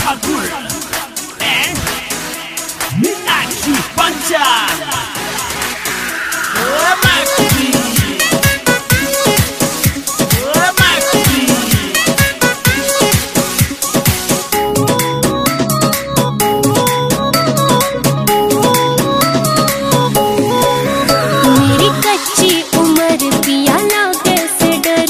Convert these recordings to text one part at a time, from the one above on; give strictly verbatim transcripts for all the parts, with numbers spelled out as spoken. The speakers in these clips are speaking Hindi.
Thakur and Meenakshi Panchal. Oh my queen, oh my queen. मेरी कच्ची उम्र पिया लागे से डर,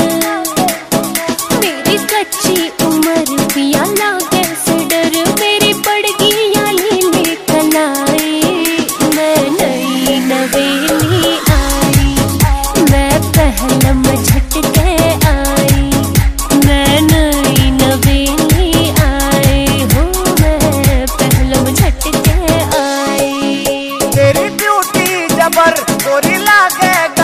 मेरी कच्ची उम्र पिया लागे से डर, मेरी पड़गी याली लेकर आई, मैं नई नवेली आई, मैं पहलम झटके आई, मैं नई नवेली आई हूँ, मैं पहलम झटके आई। तेरी ब्यूटी जबर गोरी लागे